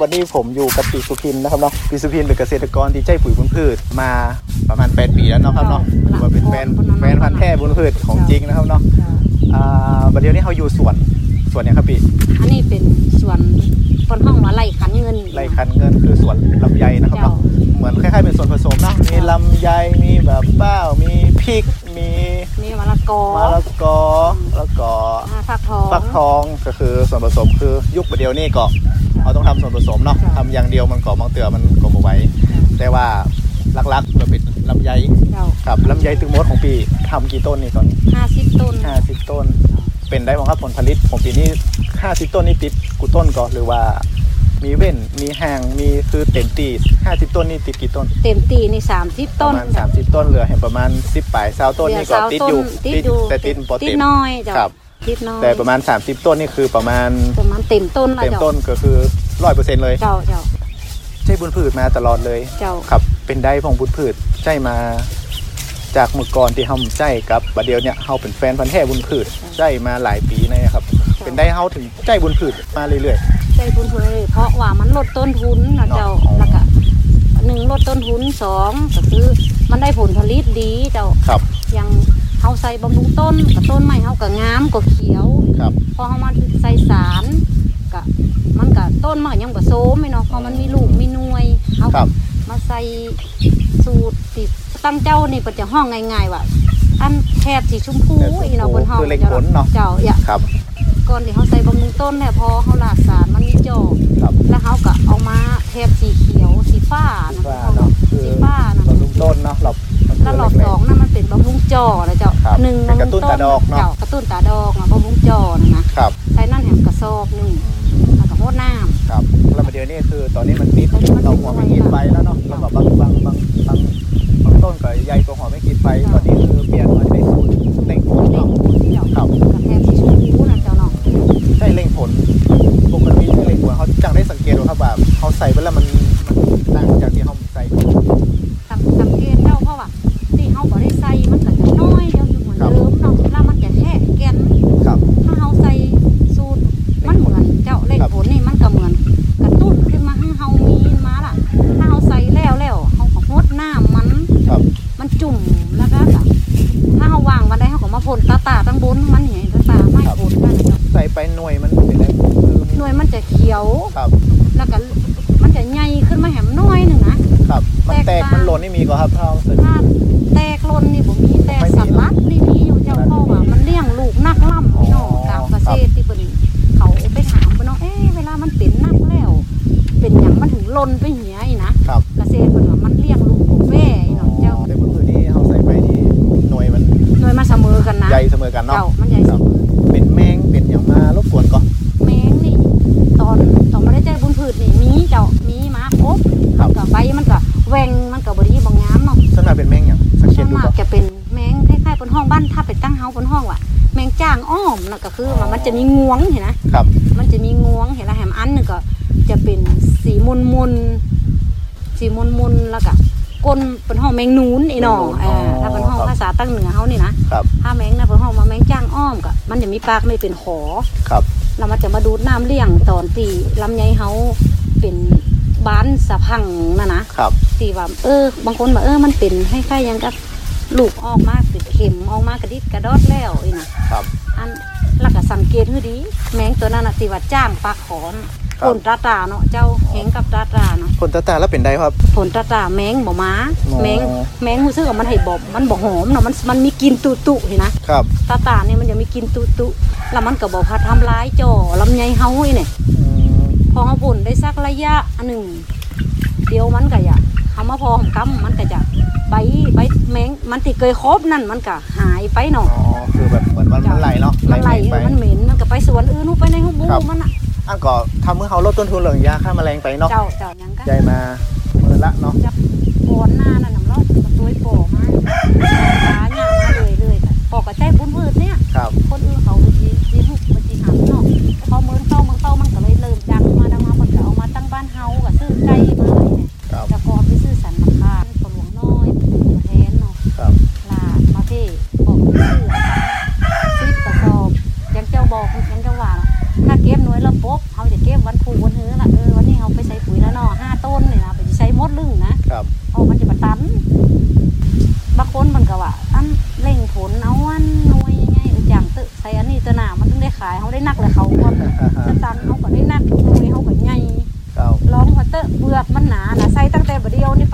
วันนี้ผมอยู่กับปีสุพินนะครับเนาะปีสุพินเป็นเกษตรกรที่ใจปุ๋ยบุญพืชมาประมาณ8 ปีแล้วเนาะครับเนาะว่าเป็นแฟนพันธุ์แท้บุญพืชของจริงนะครับเนาะวันเดียวนี้เขาอยู่สวนเนี่ยครับพี่อันนี้เป็นสวนคนห้องว่าไร่ขันเงินคือสวนลำไยนะครับเนาะเหมือนคล้ายๆเป็นส่วนผสมนะมีลำไยมีแบบเป้ามีพริกมีมะละกอแล้วก็ฟักทองก็คือส่วนผสมคือยุคเดียวนี่ก็เราต้องทำส่วนผสมเนาะทำอย่างเดียวมันก็บางเตือมันก็บ่ไหวแต่ว่าลักๆเราเป็นลำไยครับลำไยตึงมดของปีทำกี่ต้นนี่ตอน 50 ต้นเป็นได้บ้างครับผลผลิตของปีนี้50 ต้นนี่ติดกูต้นก็หรือว่ามีเว้นมีห่างมีคือเต็มตี50 ต้นนี่ติดกี่ต้นเต็มตีนี่30 ต้นประมาณ30 ต้นเหลือเห็นประมาณ10 ปลาย20 ต้นนี่ก็ติดอยู่แต่ติดบ่เต็มน้อยครับแต่ประมาณ30 ต้นนี่คือประมาณเต็มต้นก็คือ 100% เลยเจ้าใช้บุญพืชมาตลอดเลยครับเป็นได้ของบุญพืชใช้มาจากเมื่อก่อนที่เฮาใช้กับบัดเดียวเนี่ยเฮาเป็นแฟนพันธุ์แท้บุญพืชใช้มาหลายปีนะครับเป็นได้เฮาถึงใช้บุญพืชมาเรื่อยๆใช้บุญพืชเพราะว่ามันลดต้นทุนนะเจ้าแล้วก็1ลดต้นทุน2ก็คือมันได้ผลผลิตดีเจ้าครับอย่างเฮาใส่บำรุงต้นกับต้นไม้เฮาก็งามก็เขียวพอเฮามาใส่สารก็มันก็ต้นมันยังบ่โซมเนาะพอมันมีลูกมีหน่วยเฮามาใส่สูตรติดตั้งเจ้านี่เพิ่นจะห้องง่ายๆว่าอันแคบสีชมพูอีเนาะบนห้องคือเล็งผลเนาะเจ้าครับก่อนที่เฮาใส่บำรุงต้นเนี่ยพอเฮาลาดสารมันมีจอกแล้วเฮาก็เอามาแคบสีเขียวสีฟ้านะสีฟ้านะบำรุงต้นเนาะแล้วรอบ2นั่นมันเป็นบำรุงจอนะเจ้า 1บำรุงต้นเจ้ากระตุ้นตาดอกบำรุงจอนะครับใส่นั่นแหมกระสอบนึงแล้วก็โหดน้ำครับแล้วประเดี๋ยวนี้คือตอนนี้มันติดเราหัวไม่กินไฟแล้วเนาะแล้วแบบบางต้นก็ใหญ่กว่าหัวไม่กินไฟตอนนี้คือเปลี่ยนมาใช้สูตรเร่งผลเนาะครับกระแทกสีชมพูนะเจ้าเนาะใช่เร่งผลปกติเร่งผลเขาจังได้สังเกตดูครับว่าเขาใส่ไปแล้วมันต่างจากที่เขาใส่สังเกตเจ้าเพราะว่าที่เขาบ่ได้ใส่มันก็จะน้อยเจ้าอยู่เหมือนเดิมเนาะแล้วมันจะแค่แกนถ้าเขาใส่สูตรมันเหมือนเจ้าเร่งผลนี่มันก็เหมือนกระตุ้นขึ้นมาให้เขามีมาล่ะถ้าเขาใส่แล้วเขาก็พดน้ำมันจุ่มแล้วก็ถ้าเขาวางมาได้เขาก็มาพ่นตาตั้งบนมันเห็นตาไม่พ่นนั่นนะใส่ไปหน่วยมันเป็นอะไรหน่วยมันจะเขียวแล้วก็มันจะใหญ่ขึ้นมาแหมน้อยหนึ่งนะครับมันแตกมันหล่นนี่มีก็ครับถ้าแตกหล่นนี่ผมมีแต่สัตว์รัดนี่มีอยู่เจ้าพ่อว่ามันเลี้ยงลูกนักล่ำเนาะกาวเกษตรที่เป็นเขาไปถามเนาะเวลามันเป็นนักแล้วเป็นอย่างมันถึงหล่นไปเหี้ยนะเกษตรเป็นว่ามันเลี้ยงลูกแม่เนาะเจ้าแต่พื้นที่เขาใส่ไปนี่หน่วยมันเสมอกันนะใหญ่เสมอกันเนาะมันใหญ่เสมอเป็นแมงเป็นอย่างมารบกวนก่อนแมงนี่ตอนไม่ได้ใจบุญพืชนี่มีเจ้ามีมาครบกับใบมันก็แหวงมันก็บริบางงามเนาะส่วนมากเป็นแมงอย่างสังเกตดูก่อนจะเป็นแมงคล้ายๆบนห้องบ้านถ้าไปตั้งเฮาบนห้องว่ะแมงจ้างอ้อมน่ะก็คือว่ามันจะมีงวงเห็นนะครับมันจะมีงวงเห็นแล้วแหมอันนึงก็จะเป็นสีมุนแล้วก็ก้นเป็นห้องแมงนูนอีหนอถ้าเป็นห้องภาษาตั้งเหนือเฮานี่นะถ้าแมงนะเป็นห้องมาแมงจ้างอ้อมก็มันจะมีปากไม่เป็นขอแล้วมันจะมาดูดน้ำเลี้ยงตอนที่ลำไยเฮาเป็นบ้านสะพังนะตีว่าบางคนว่ามันเป็นคล้ายๆยังกับลูกออกมาเป็นเข็มออกมากระดิดกระดอดแล้วอีนะครับอันแล้วก็สังเกตให้ดีแมงตัวนั้นน่ะตีว่าจ้างปลาขอนผลตาเนาะเจ้าแหงกับตาเนาะผลตาแล้วเป็นได้ครับผลตาแมงบ่ม้าแมงรู้สึกว่ามันให้บ่มันบ่หอมเนาะมันมีกลิ่นตุเห็นนะครับตาเนี่ยมันจะมีกลิ่นตุแล้วมันก็บ่พาทำร้ายจ่อลำไยเฮาอีเนี่ยพอเฮาผลได้สักระยะนึงเดี๋ยวมันก็อย่าเฮามาพอหอมมันก็จะใบแมงมันที่เคยครบนั่นมันก็หายไปเนาะคือแบบเหมือนมันไหลเนาะมันไหลมันเหม็นมันก็ไปสวนอื่นไปในหูบูมันอ่ะอันก็ทำเมื่อเขาลดต้นทุนเรื่องยาฆ่าแมลงไปเนาะเจ้ายังก็ใหญ่มาเมื่อละเนาะก่อนหน้านั่นน้ำร้อนตัวโป่มาตาเนี่ยมาเลยปอกกระแทกบุญพืชเนี่ยคนอื่นเขาจีหุบจีหำเนาะพอเมืองเข้ามันก็เลยเริ่มดังมามันก็เอามาตั้งบ้านเฮากับซื้อไก่มาเลยเนี่ยจะกอบไปซื้อสันมะขามผลหลวงน้อยแทนเนาะลามาเพ่บอกซื้อกระสอบยังเจ้าบอกยังเจ้าว่าถ้าเก็บหน่วยแล้วปุ๊บเขาจะเก็บวันผูวันหื้อละวันนี้เขาไปใส่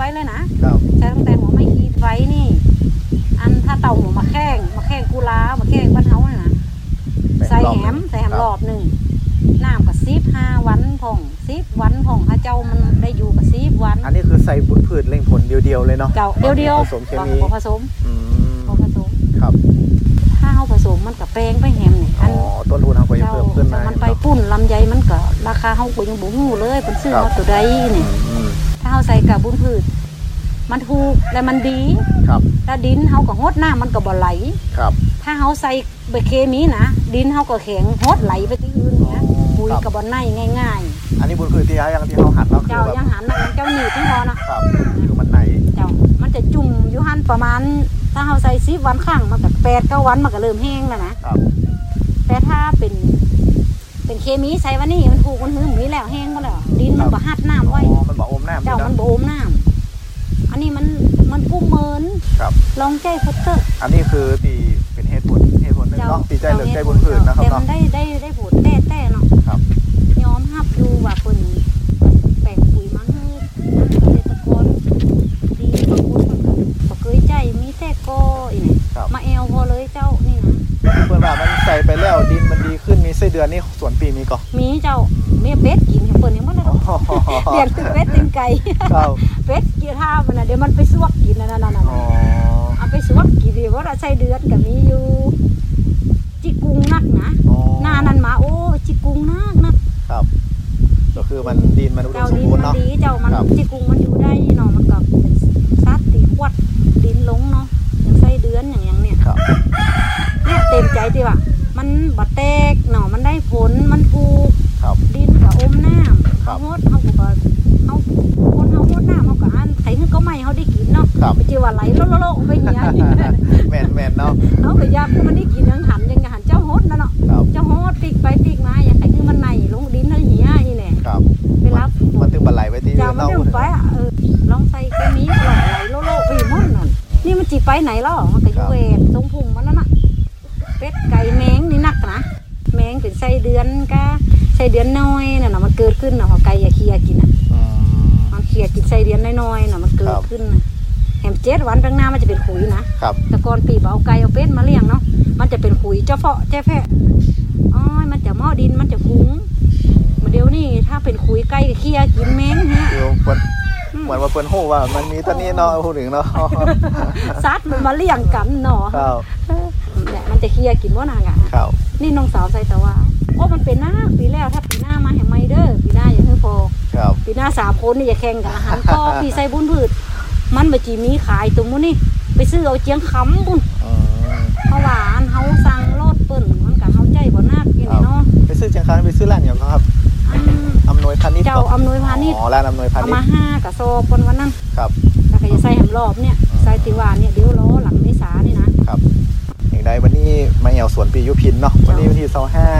ว้เลยนะใช้ตั้งแต่หัวไม้ขีดไว้นี่อันถ้าเต่าหัวมาแข้งกุลามาแข้งบ้านเฮาเนี่ยนะใส่แหมรอบหนึ่งน้ำกับ15 วันผ่อง10 วันผ่องถ้าเจ้ามันได้อยู่กับ10 วันอันนี้คือใส่บุญพืชเร่งผลเดียวๆเลยเนาะเจ้าเดียวผสมเคมีผสมครับถ้าเขาผสมมันกับแป้งไปแหมเนี่ยต้นทุนเขาก็จะเพิ่มขึ้นมันไปปุ้นลำไยมันก็ราคาเขาก็ยังบุ้งเลยเป็นซื้อมาตัวใดเนี่ยถ้าเขาใส่กับบุญพืชมันถูกและมันดีถ้าดินเขาก็งดน้ำมันก็บ่ไหลถ้าเขาใส่ใบเคมีนะดินเขาก็แข็งงดไหลไปที่อื่นเนี่ยปุ๋ยกับบ่ไนง่ายๆอันนี้บุญพืชที่เขาหันแล้วเจ้ายังหันเจ้าหนีบที่พอนะคือมันไหนเจ้ามันจะจุ่มอยู่หันประมาณถ้าเขาใส่10 วันข้างมันก็8-9 วันมันก็เริ่มแห้งแล้วนะแต่ถ้าเป็นเคมีใส่วันนี้มันถูกมันหื้อมีแล้วแห้งก็แล้วดินมันบ่หัดน้ำไว้มันบ่อมน้ำเจ้ามันบ่อมน้ำอันนี้มันกุ้มเมินลองใจพุทเตอร์อันนี้คือตีเป็นเหตุผลหนึ่งเนาะตีใจเหลือใจบุญพืชนะครับเนาะได้ผลแต่เนาะยอมรับอยู่ว่าคนแปลงปุ๋ยมาให้เกษตรกรดีบางคนก็เคยใจมีแต่ก็อีนี่มาแอลพอเลยเจ้านี่นะเพื่อนว่ามันใส่ไปแล้วดินมันดีขึ้นมีไส้เดือนนี่สวนปีมีก็มีเจ้ามีเป็ดกินเปิดยังบ่ได้เลี้ยงตึกเป็ดตึงไก่เป็ดกินท่ามันน่ะเดี๋ยวมันไปสวกกินนั่นเอาไปสวกกินดีว่าไส้เดือนก็มีอยู่จิกุ้งนักนะหน้านั้นมาโอ้จิกุ้งนักครับก็คือมันดินมันอุดมสมบูรณ์เนาะเจ้ามันจิกุ้งมันอยู่ได้เนาะมันก็เป็นซัดตีขวดดินลงเนาะอย่างไส้เดือนอย่างเนี่ยเนี่ยเต็มใจที่ว่ามันบดแตกเนาะมันได้ผลมันถูกดินกับอมน้ำเขาโหดเขาก็เขาคนเขาโหดน้ำเขาก็อันใครก็ไม่เขาได้กินเนาะไปเจอว่าไหลโลไปเงี้ยแมนเนาะเขาก็ยากมันได้กินยังหันเจ้าโหดนะเนาะเจ้าโหดติกไปติกมาอย่างใครคือมันไหลลงดินเลยเงี้ยนี่แหละไปรับมันถึงบันไหลไปที่เจ้ามันถึงไปลองใส่เคมีไหลโลไปหมดนั่นนี่มันจีไปไหนล่ะมันก็อยู่เวทตรงพุงมันนั่นน่ะเป็ดไก่แมงนี่นักนะแมงเป็นไส้เดือนก็ไส้เดือนน้อยน่ะมันเกิดขึ้นน่ะพอไก่อย่าเคี่ยกินน่ะมันเคี่ยกินไส้เดือนน้อยๆน่ะมันเกิดขึ้นน่ะแหม7 วันข้างหน้ามันจะเป็นขุยนะแต่ก่อนปีเอาไก่เอาเป็ดมาเลี้ยงเนาะมันจะเป็นขุยเจ้าเฟาะแจ้แพะอ้อยมันจะหม้อดินมันจะฟุ้งเดี๋ยวนี้ถ้าเป็นขุยไก่เคี่ยกินแมงเนี่ยเหมือนว่าเปิ้นโหว่ามันมีตัวนี้เนาะพูดถึงเนาะซัดมันมาเลี้ยงกันเนาะเนี่ยมันจะเคี่ยกินว่านางอ่ะนี่น้องสาวใส่แต่ว่าโอ้มันเป็นหน้าปีแล้วถ้าปีหน้ามาแห่งไมเดอร์ปีหน้าอย่าเพิ่งพอปีหน้า3 คนนี่จะแข่งกันอาหารก็ปีใส่บุญพืชมันบะจีมีขายตรงนู้นนี่ไปซื้อเอาเจียงคำบุญเพราะว่าอันเขาสั่งโลดเปิ้นมันกับเขาใจบ่นักอย่างนี้เนาะไปซื้อเจียงคำไปซื้อร้านอย่างครับอำนวยพาณิชย์เจ้าอำนวยพาณิชย์ร้านอำนวยพาณิชย์เอามา5กับโซคนวันนั้นแล้วก็จะใส่แฮมรอบเนี่ยใส่ติวานเนี่ยเดี๋ยวล้อหลังเมษานี่นะครับอย่างใดวันนี้มาแอวสวนปียุพินเนาะวันนี้วันที่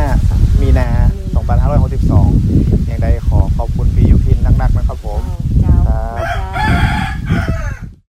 25 มีนา 2562อย่างใดขอขอบคุณปียุพินนักๆนะครับผมเจ้า